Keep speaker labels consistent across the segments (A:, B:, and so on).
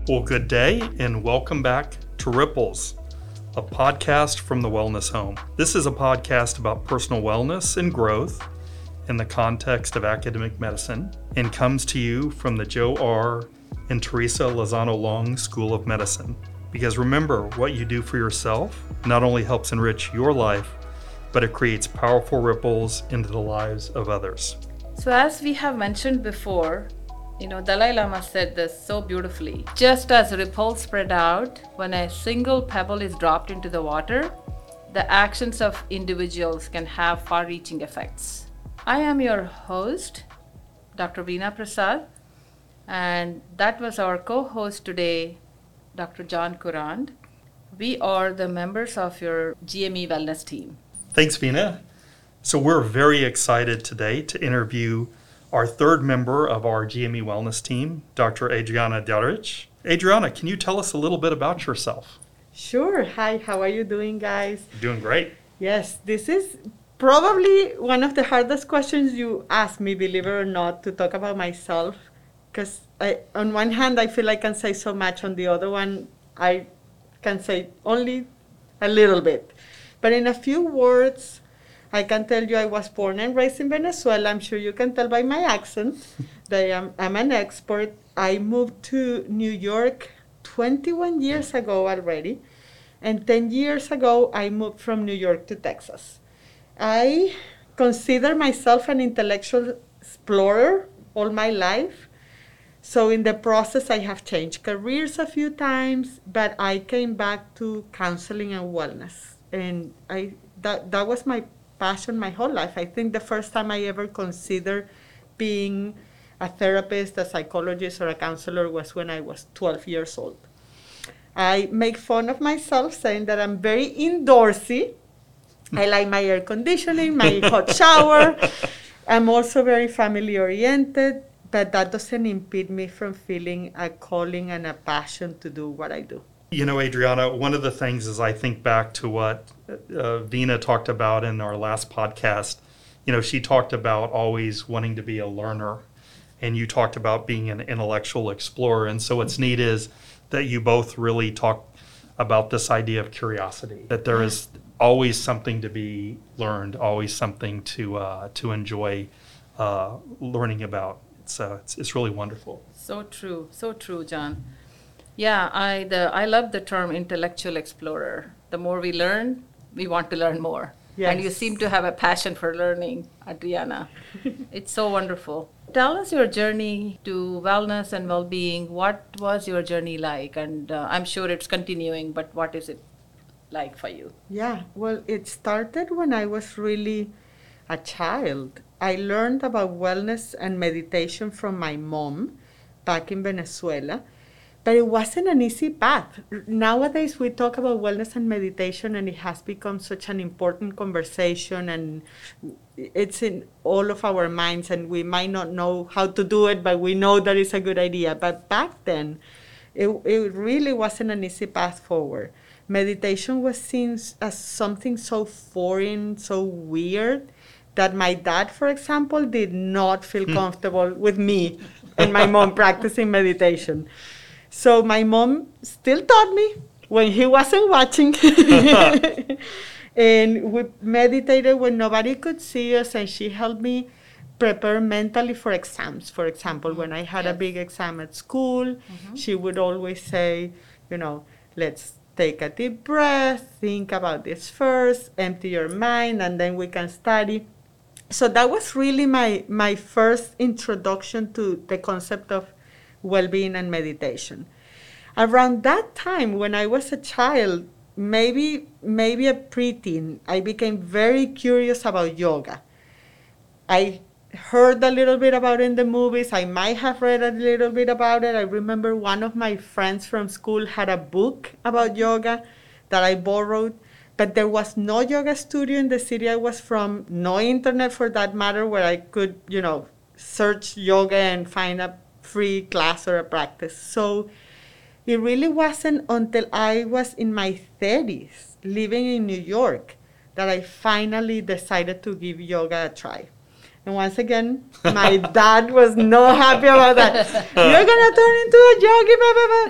A: Well, good day and welcome back to Ripples, a podcast from the Wellness Home. This is a podcast about personal wellness and growth in the context of academic medicine and comes to you from the Joe R. and Teresa Lozano Long School of Medicine. Because remember, what you do for yourself not only helps enrich your life, but it creates powerful ripples into the lives of others.
B: So as we have mentioned before, Dalai Lama said this so beautifully. Just as ripples spread out when a single pebble is dropped into the water, the actions of individuals can have far-reaching effects. I am your host, Dr. Veena Prasad, and that was our co-host today, Dr. John Courant. We are the members of your GME Wellness team.
A: Thanks, Veena. So we're very excited today to interview our third member of our GME Wellness team, Dr. Adriana Delrich. Adriana, can you tell us a little bit about yourself?
C: Sure. Hi, how are you doing, guys?
A: Doing great.
C: Yes, this is probably one of the hardest questions you ask me, believe it or not, to talk about myself. Because on one hand, I feel I can say so much. On the other one, I can say only a little bit. But in a few words, I can tell you I was born and raised in Venezuela. I'm sure you can tell by my accent that I'm an expert. I moved to New York 21 years ago already. And 10 years ago, I moved from New York to Texas. I consider myself an intellectual explorer all my life. So in the process, I have changed careers a few times, but I came back to counseling and wellness. And that was my passion my whole life. I think the first time I ever considered being a therapist, a psychologist, or a counselor was when I was 12 years old. I make fun of myself saying that I'm very indoorsy. I like my air conditioning, my hot shower. I'm also very family oriented, but that doesn't impede me from feeling a calling and a passion to do what I do.
A: You know, Adriana, one of the things is I think back to what Veena talked about in our last podcast. She talked about always wanting to be a learner, and you talked about being an intellectual explorer. And so what's neat is that you both really talk about this idea of curiosity, that there is always something to be learned, always something to enjoy learning about. It's really wonderful.
B: So true, John. Yeah, I love the term intellectual explorer. The more we learn, we want to learn more.
C: Yes.
B: And you seem to have a passion for learning, Adriana. It's so wonderful. Tell us your journey to wellness and well-being. What was your journey like? And I'm sure it's continuing, but what is it like for you?
C: Yeah, well, it started when I was really a child. I learned about wellness and meditation from my mom back in Venezuela. But it wasn't an easy path. Nowadays, we talk about wellness and meditation, and it has become such an important conversation, and it's in all of our minds, and we might not know how to do it, but we know that it's a good idea. But back then, it really wasn't an easy path forward. Meditation was seen as something so foreign, so weird, that my dad, for example, did not feel comfortable with me and my mom practicing meditation. So my mom still taught me when he wasn't watching. And we meditated when nobody could see us, and she helped me prepare mentally for exams. For example, when I had a big exam at school, she would always say, let's take a deep breath, think about this first, empty your mind, and then we can study. So that was really my first introduction to the concept of well-being and meditation. Around that time, when I was a child, maybe a preteen, I became very curious about yoga. I heard a little bit about it in the movies. I might have read a little bit about it. I remember one of my friends from school had a book about yoga that I borrowed, but there was no yoga studio in the city I was from, no internet for that matter, where I could, search yoga and find a free class or a practice. So it really wasn't until I was in my 30s, living in New York, that I finally decided to give yoga a try. And once again, my dad was not happy about that. You're going to turn into a yogi, blah, blah, blah.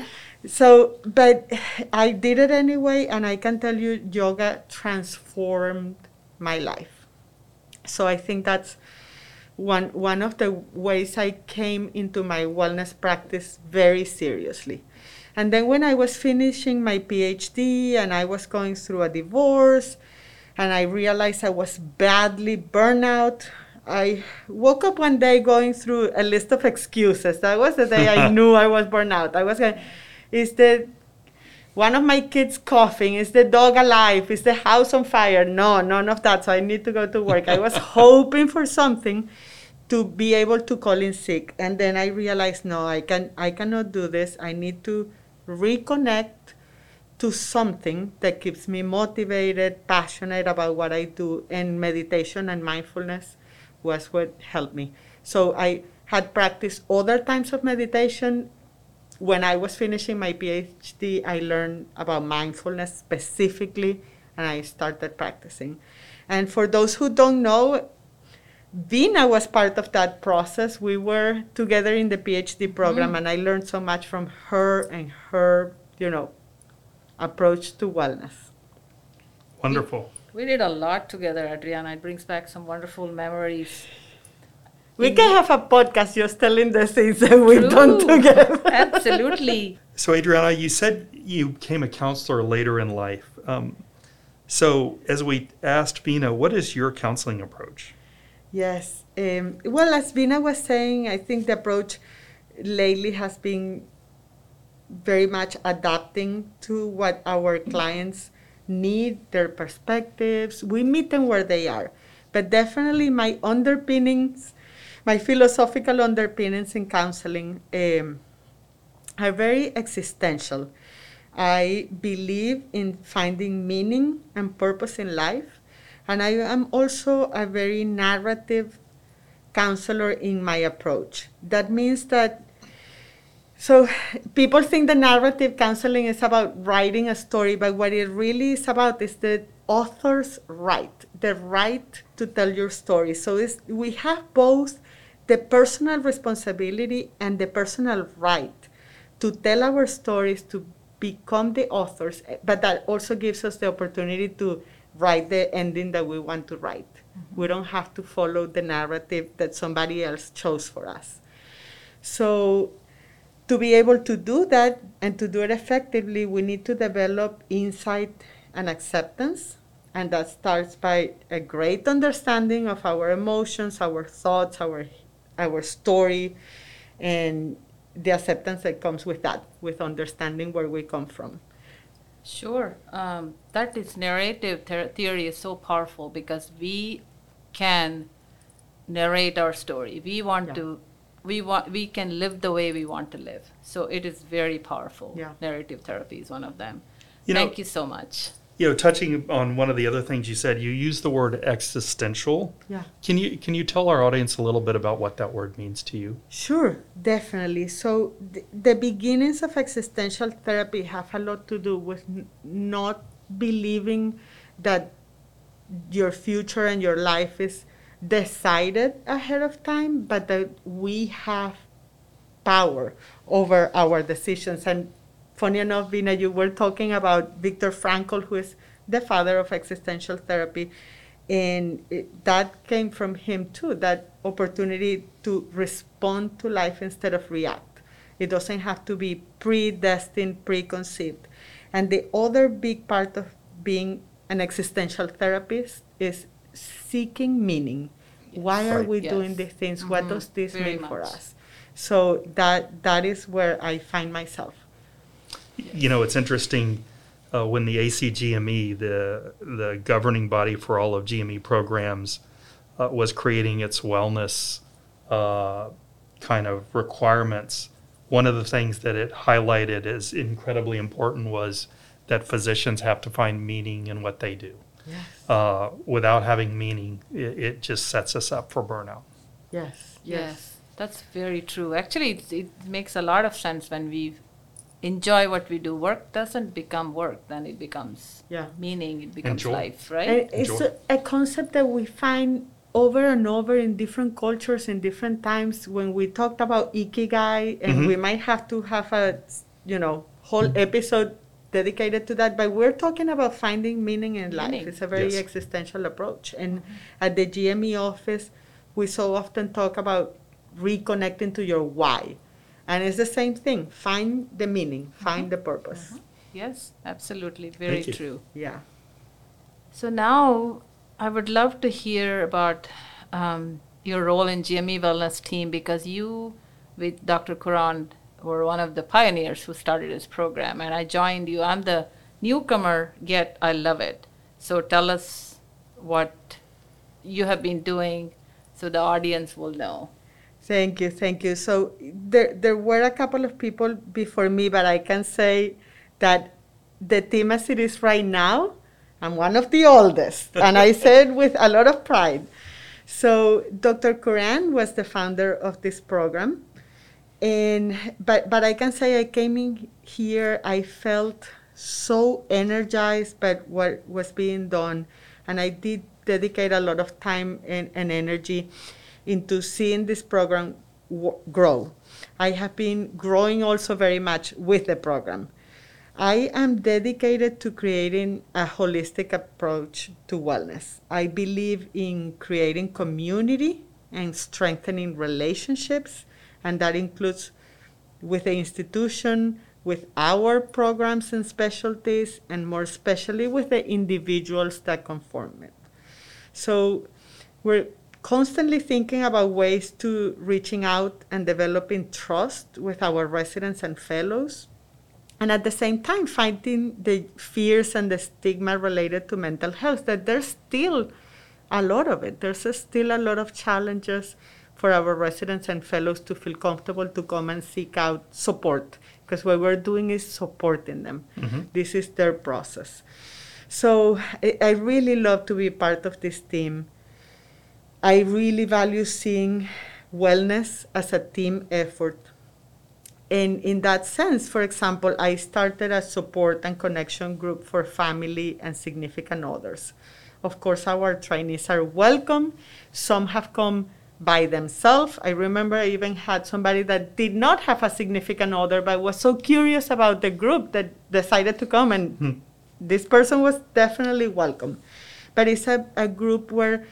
C: So, but I did it anyway, and I can tell you, yoga transformed my life. So I think that's one of the ways I came into my wellness practice very seriously. And then when I was finishing my PhD and I was going through a divorce and I realized I was badly burnout, I woke up one day going through a list of excuses. That was the day I knew I was burnout. I was going, is the one of my kids coughing? Is the dog alive? Is the house on fire? No, none of that. So I need to go to work. I was hoping for something to be able to call in sick. And then I realized, no, I cannot do this. I need to reconnect to something that keeps me motivated, passionate about what I do. And meditation and mindfulness was what helped me. So I had practiced other types of meditation. When I was finishing my PhD, I learned about mindfulness specifically, and I started practicing. And for those who don't know, Vina was part of that process. We were together in the PhD program, and I learned so much from her and her, approach to wellness.
A: Wonderful.
B: We did a lot together, Adriana. It brings back some wonderful memories.
C: We can have a podcast just telling the things that we've done
B: True.
C: together.
B: Absolutely.
A: So, Adriana, you said you became a counselor later in life. So, as we asked Vina, what is your counseling approach?
C: Yes. Well, as Vina was saying, I think the approach lately has been very much adapting to what our clients need, their perspectives. We meet them where they are. But definitely my underpinnings, my philosophical underpinnings in counseling are very existential. I believe in finding meaning and purpose in life. And I am also a very narrative counselor in my approach. That means that, so people think the narrative counseling is about writing a story, but what it really is about is the author's right, the right to tell your story. So we have both the personal responsibility and the personal right to tell our stories, to become the authors, but that also gives us the opportunity to write the ending that we want to write. Mm-hmm. We don't have to follow the narrative that somebody else chose for us. So to be able to do that and to do it effectively, we need to develop insight and acceptance. And that starts by a great understanding of our emotions, our thoughts, our story, and the acceptance that comes with that, with understanding where we come from.
B: Sure. That is narrative theory is so powerful because we can narrate our story. We can live the way we want to live. So it is very powerful.
C: Yeah.
B: Narrative therapy is one of them.
A: You
B: Thank you so much.
A: Touching on one of the other things you said, you used the word existential.
C: Yeah.
A: Can you tell our audience a little bit about what that word means to you?
C: Sure, definitely. So the beginnings of existential therapy have a lot to do with not believing that your future and your life is decided ahead of time, but that we have power over our decisions. And funny enough, Vina, you were talking about Viktor Frankl, who is the father of existential therapy. And that came from him too, that opportunity to respond to life instead of react. It doesn't have to be predestined, preconceived. And the other big part of being an existential therapist is seeking meaning. Why are we doing these things? Mm-hmm. What does this mean for us? So that is where I find myself.
A: It's interesting when the ACGME, the governing body for all of GME programs, was creating its wellness kind of requirements. One of the things that it highlighted as incredibly important was that physicians have to find meaning in what they do. Yes. Without having meaning, it just sets us up for burnout.
B: Yes. That's very true. Actually, it makes a lot of sense when we enjoy what we do. Work doesn't become work, then it becomes meaning, it becomes Enjoy. Life, right?
C: And it's a concept that we find over and over in different cultures, in different times. When we talked about ikigai, and we might have to have a, whole episode dedicated to that, but we're talking about finding meaning in life.
B: Meaning.
C: It's a very
A: Yes.
C: existential approach. And at the GME office, we so often talk about reconnecting to your why. And it's the same thing. Find the meaning, find the purpose.
B: Yes, absolutely. Very
A: Thank you.
B: true.
C: Yeah.
B: So now I would love to hear about your role in GME Wellness Team, because you, with Dr. Kuran, were one of the pioneers who started this program, and I joined you. I'm the newcomer, yet I love it. So tell us what you have been doing so the audience will know.
C: Thank you, thank you. So there were a couple of people before me, but I can say that the team as it is right now, I'm one of the oldest, and I say it with a lot of pride. So Dr. Kuran was the founder of this program, but I can say I came in here, I felt so energized by what was being done, and I did dedicate a lot of time and energy into seeing this program grow. I have been growing also very much with the program. I am dedicated to creating a holistic approach to wellness. I believe in creating community and strengthening relationships, and that includes with the institution, with our programs and specialties, and more especially with the individuals that conform it. So we're constantly thinking about ways to reaching out and developing trust with our residents and fellows, and at the same time fighting the fears and the stigma related to mental health, that there's still a lot of it. There's still a lot of challenges for our residents and fellows to feel comfortable to come and seek out support, because what we're doing is supporting them.
A: Mm-hmm.
C: This is their process. So I really love to be part of this team. I really value seeing wellness as a team effort. And in that sense, for example, I started a support and connection group for family and significant others. Of course, our trainees are welcome. Some have come by themselves. I remember I even had somebody that did not have a significant other, but was so curious about the group that decided to come, and this person was definitely welcome. But it's a group where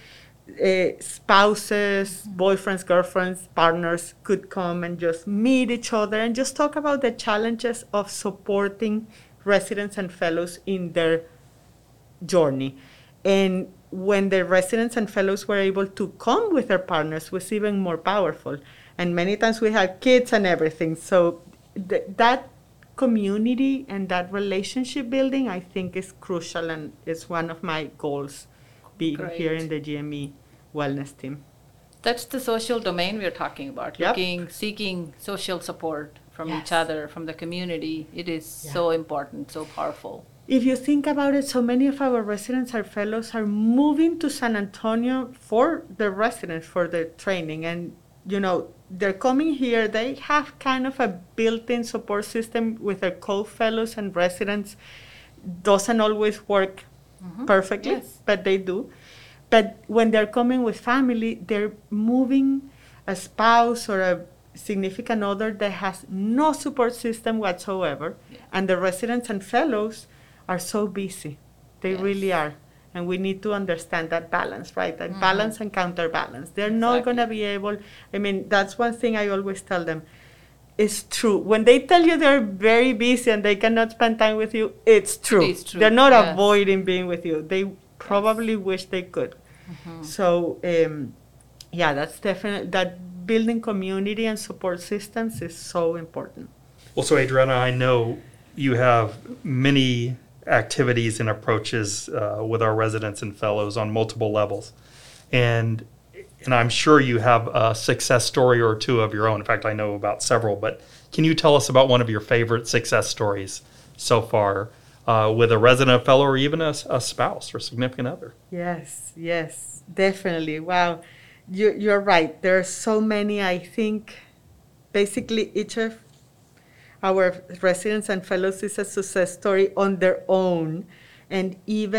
C: spouses, boyfriends, girlfriends, partners could come and just meet each other and just talk about the challenges of supporting residents and fellows in their journey. And when the residents and fellows were able to come with their partners, was even more powerful. And many times we had kids and everything. So that community and that relationship building, I think, is crucial, and is one of my goals being
B: Great.
C: here in the GME Wellness Team.
B: That's the social domain we're talking about.
C: Yep.
B: Seeking social support from
C: Yes.
B: each other, from the community. It is so important, so powerful.
C: If you think about it, so many of our residents, our fellows, are moving to San Antonio for the residents, for their training. And, they're coming here. They have kind of a built-in support system with their co-fellows and residents. Doesn't always work perfectly,
B: Yes.
C: but they do. But when they're coming with family, they're moving a spouse or a significant other that has no support system whatsoever.
B: Yeah.
C: And the residents and fellows are so busy. They
B: Yes.
C: really are. And we need to understand that balance, right? That balance and counterbalance. They're not going to be able, that's one thing I always tell them. It's true. When they tell you they're very busy and they cannot spend time with you, it's true.
B: It is true,
C: They're not
B: yes.
C: avoiding being with you. They probably wish they could. So, that's definitely, that building community and support systems is so important.
A: Well, so Adriana, I know you have many activities and approaches with our residents and fellows on multiple levels. And I'm sure you have a success story or two of your own. In fact, I know about several, but can you tell us about one of your favorite success stories so far with a resident fellow or even a spouse or significant other?
C: Yes, definitely. Wow. You're right. There are so many. I think basically each of our residents and fellows is a success story on their own. And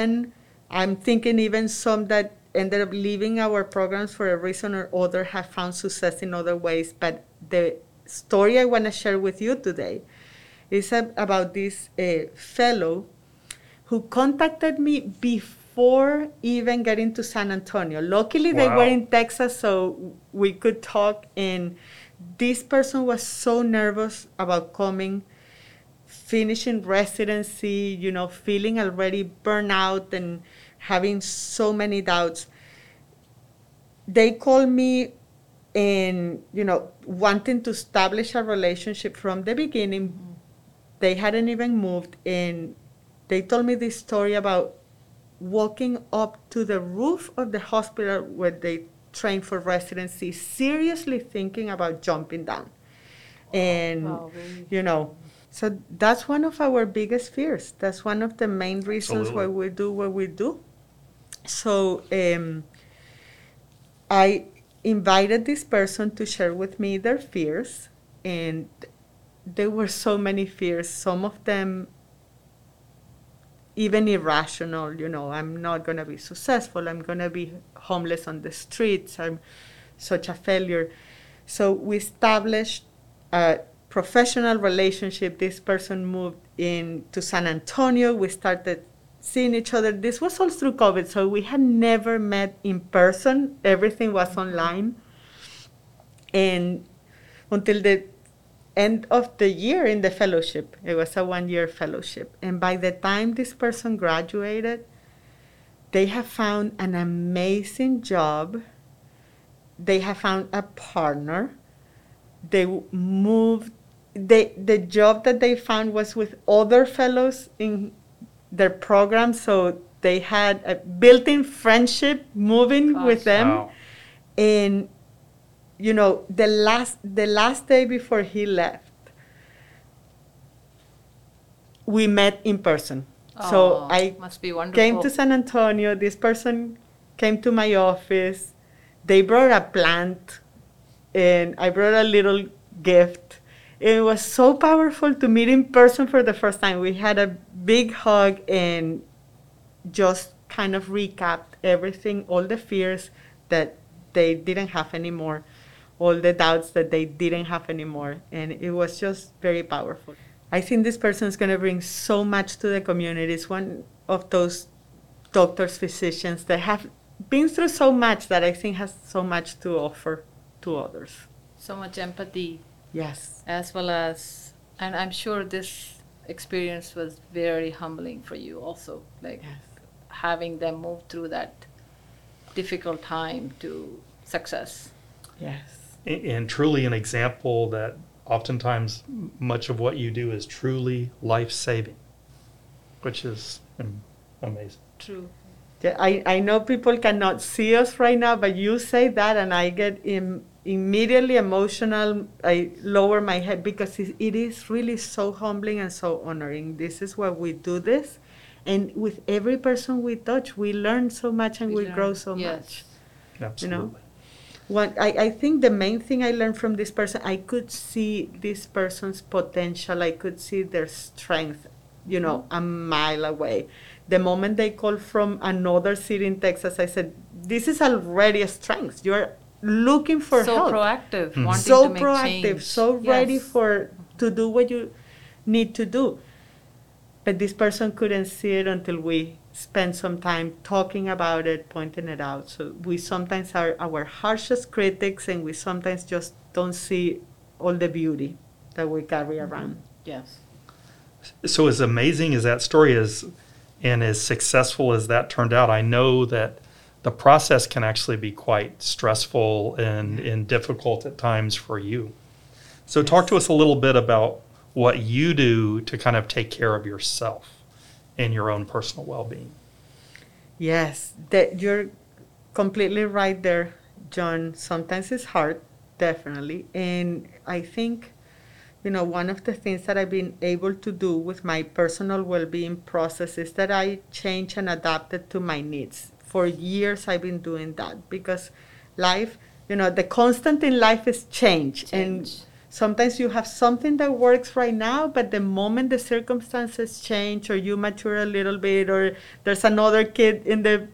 C: I'm thinking even some that ended up leaving our programs for a reason or other have found success in other ways. But the story I want to share with you today It's about this fellow who contacted me before even getting to San Antonio. Luckily, they were in Texas, so we could talk. And this person was so nervous about coming, finishing residency, feeling already burnt out and having so many doubts. They called me and, wanting to establish a relationship from the beginning. They hadn't even moved, and they told me this story about walking up to the roof of the hospital where they trained for residency, seriously thinking about jumping down. And,
B: really?
C: So that's one of our biggest fears. That's one of the main reasons
A: Absolutely.
C: why we do what we do. So I invited this person to share with me their fears, and there were so many fears, some of them even irrational. I'm not going to be successful. I'm going to be homeless on the streets. I'm such a failure. So we established a professional relationship. This person moved in to San Antonio. We started seeing each other. This was all through COVID, so we had never met in person. Everything was online. And until the end of the year in the fellowship, it was a 1-year fellowship. And by the time this person graduated, they have found an amazing job. They have found a partner. They moved. The job that they found was with other fellows in their program, so they had a built-in friendship moving with them.
A: Wow.
C: And the last day before he left, we met in person. So I
B: must be wonderful.
C: came to San Antonio. This person came to my office. They brought a plant, and I brought a little gift. It was so powerful to meet in person for the first time. We had a big hug and just kind of recapped everything, all the fears that they didn't have anymore, all the doubts that they didn't have anymore. And it was just very powerful. I think this person is going to bring so much to the community. It's one of those doctors, physicians that have been through so much that I think has so much to offer to others.
B: So much empathy.
C: Yes.
B: As well as, and I'm sure this experience was very humbling for you also, like
C: Yes.
B: having them move through that difficult time to success.
C: Yes.
A: And truly an example that oftentimes much of what you do is truly life-saving, which is amazing.
B: True.
C: Yeah, I know people cannot see us right now, but you say that and I get immediately emotional. I lower my head because it is really so humbling and so honoring. This is why we do this. And with every person we touch, we learn so much and we grow so much.
A: Absolutely.
C: I think the main thing I learned from this person, I could see this person's potential. I could see their strength, a mile away. The moment they called from another city in Texas, I said, this is already a strength. You're looking for
B: So
C: help.
B: proactive, wanting
C: So
B: to make
C: proactive,
B: change.
C: so ready
B: Yes.
C: to do what you need to do. But this person couldn't see it until we spent some time talking about it, pointing it out. So we sometimes are our harshest critics, and we sometimes just don't see all the beauty that we carry around.
B: Yes.
A: So as amazing as that story is, and as successful as that turned out, I know that the process can actually be quite stressful and difficult at times for you. So talk to us a little bit about what you do to kind of take care of yourself and your own personal well-being.
C: Yes, you're completely right there, John. Sometimes it's hard, definitely. And I think, one of the things that I've been able to do with my personal well-being process is that I change and adapt it to my needs. For years, I've been doing that because life, the constant in life is change. And sometimes you have something that works right now, but the moment the circumstances change or you mature a little bit or there's another kid in the,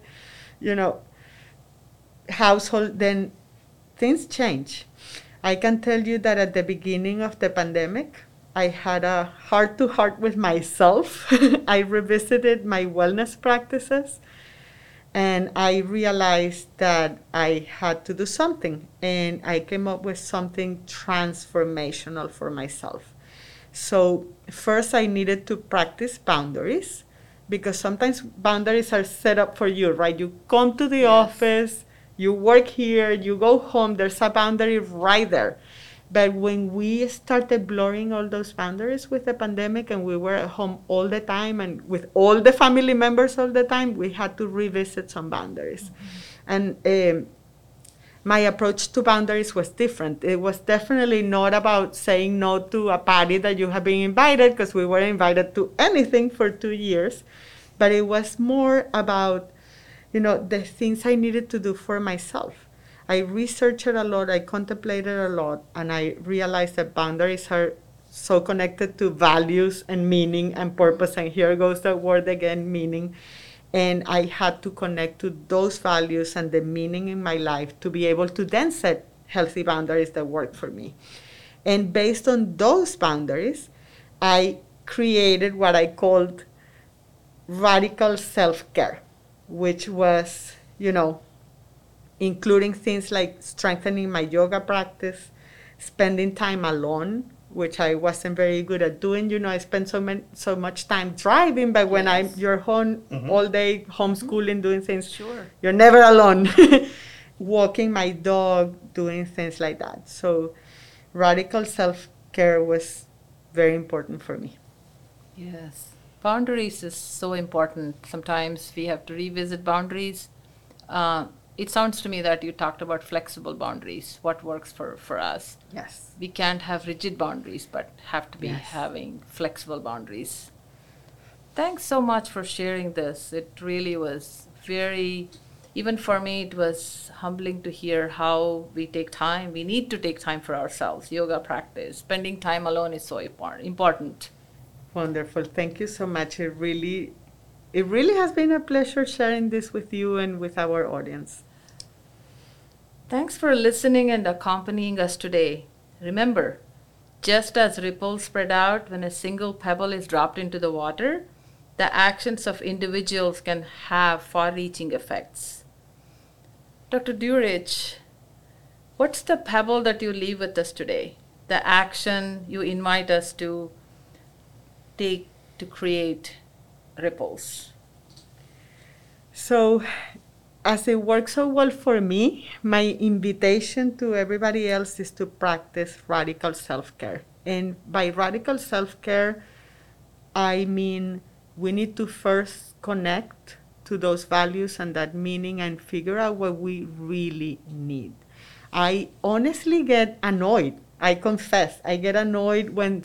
C: household, then things change. I can tell you that at the beginning of the pandemic, I had a heart-to-heart with myself. I revisited my wellness practices, and I realized that I had to do something, and I came up with something transformational for myself. So first I needed to practice boundaries, because sometimes boundaries are set up for you, right? You come to the office, you work here, you go home, there's a boundary right there. But when we started blurring all those boundaries with the pandemic, and we were at home all the time and with all the family members all the time, we had to revisit some boundaries. And my approach to boundaries was different. It was definitely not about saying no to a party that you have been invited, because we weren't invited to anything for 2 years. But it was more about, the things I needed to do for myself. I researched a lot, I contemplated a lot, and I realized that boundaries are so connected to values and meaning and purpose. And here goes the word again, meaning. And I had to connect to those values and the meaning in my life to be able to then set healthy boundaries that work for me. And based on those boundaries, I created what I called radical self-care, which was, including things like strengthening my yoga practice, spending time alone, which I wasn't very good at doing. I spent so much time driving, but when you're home all day, homeschooling, doing things, you're never alone. Walking my dog, doing things like that. So radical self-care was very important for me.
B: Yes. Boundaries is so important. Sometimes we have to revisit boundaries. It sounds to me that you talked about flexible boundaries, what works for us.
C: Yes.
B: We can't have rigid boundaries, but have to be having flexible boundaries. Thanks so much for sharing this. It really was even for me, it was humbling to hear how we take time. We need to take time for ourselves. Yoga practice, spending time alone is so important.
C: Wonderful. Thank you so much. It really has been a pleasure sharing this with you and with our audience.
B: Thanks for listening and accompanying us today. Remember, just as ripples spread out when a single pebble is dropped into the water, the actions of individuals can have far-reaching effects. Dr. Durich, what's the pebble that you leave with us today? The action you invite us to take to create ripples?
C: So, as it works so well for me, my invitation to everybody else is to practice radical self-care. And by radical self-care, I mean we need to first connect to those values and that meaning and figure out what we really need. I honestly get annoyed. I confess, I get annoyed when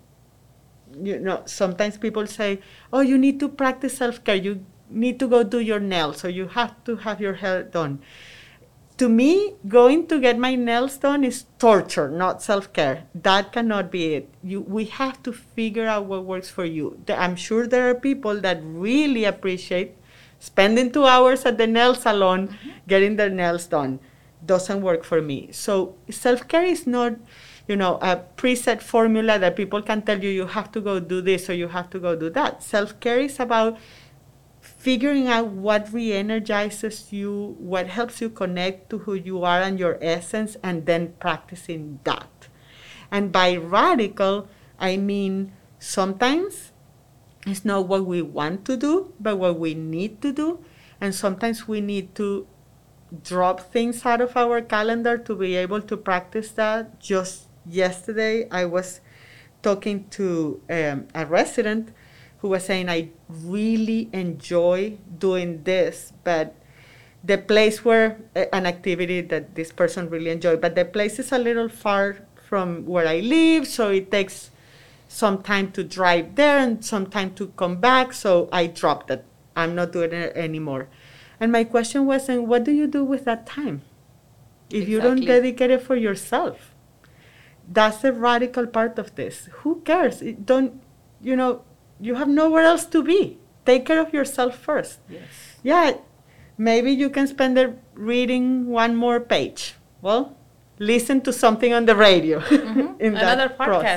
C: sometimes people say, oh, you need to practice self-care. You need to go do your nails, or you have to have your hair done. To me, going to get my nails done is torture, not self-care. That cannot be it. We have to figure out what works for you. I'm sure there are people that really appreciate spending 2 hours at the nail salon, getting their nails done. Doesn't work for me. So self-care is not, a preset formula that people can tell you have to go do this or you have to go do that. Self-care is about figuring out what re-energizes you, what helps you connect to who you are and your essence, and then practicing that. And by radical, I mean sometimes it's not what we want to do, but what we need to do. And sometimes we need to drop things out of our calendar to be able to practice that. Just yesterday, I was talking to a resident who was saying, I really enjoy doing this, but the place where, an activity that this person really enjoyed, but the place is a little far from where I live, so it takes some time to drive there and some time to come back, so I dropped it. I'm not doing it anymore. And my question was, and what do you do with that time? If you don't dedicate it for yourself? That's the radical part of this. Who cares? You have nowhere else to be. Take care of yourself first.
B: Yes.
C: Yeah, maybe you can spend it reading one more page. Well, listen to something on the radio. In
B: Another
C: that
B: podcast.
C: process.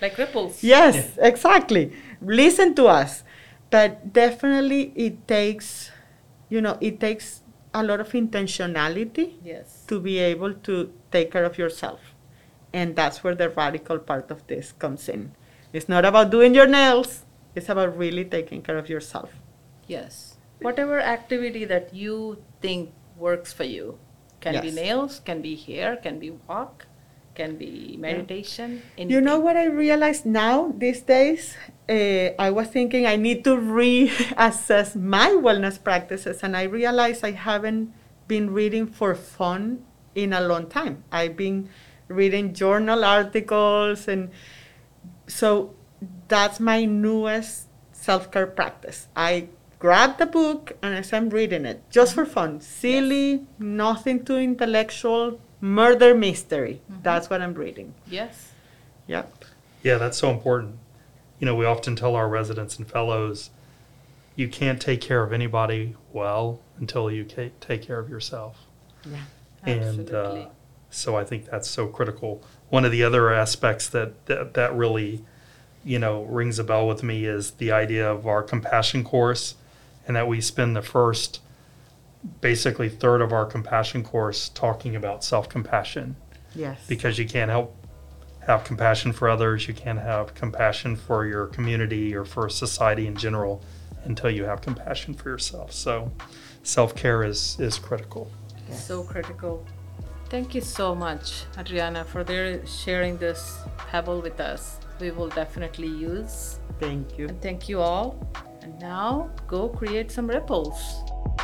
B: Like ripples.
C: Yes, exactly. Listen to us. But definitely it takes, it takes a lot of intentionality
B: Yes.
C: to be able to take care of yourself. And that's where the radical part of this comes in. It's not about doing your nails, it's about really taking care of yourself.
B: Yes. Whatever activity that you think works for you. Can be
C: Yes.
B: nails, can be hair, can be walk, can be meditation.
C: You know
B: anything.
C: what I realize now these days? I was thinking I need to reassess my wellness practices, and I realized I haven't been reading for fun in a long time. I've been reading journal articles, and so that's my newest self-care practice. I grab the book and I say I'm reading it just for fun. Silly, nothing too intellectual, murder mystery. That's what I'm reading.
B: Yes.
C: Yep.
A: Yeah, that's so important. We often tell our residents and fellows, you can't take care of anybody well until you take care of yourself.
C: Yeah.
A: And
B: Absolutely.
A: so I think that's so critical. One of the other aspects that really, rings a bell with me is the idea of our compassion course, and that we spend the first, basically third of our compassion course talking about self-compassion,
C: Yes.
A: because you can't have compassion for others, you can't have compassion for your community or for society in general until you have compassion for yourself. So self-care is critical.
B: So critical. Thank you so much, Adriana, for sharing this pebble with us. We will definitely use.
C: Thank you.
B: And thank you all. And now go create some ripples.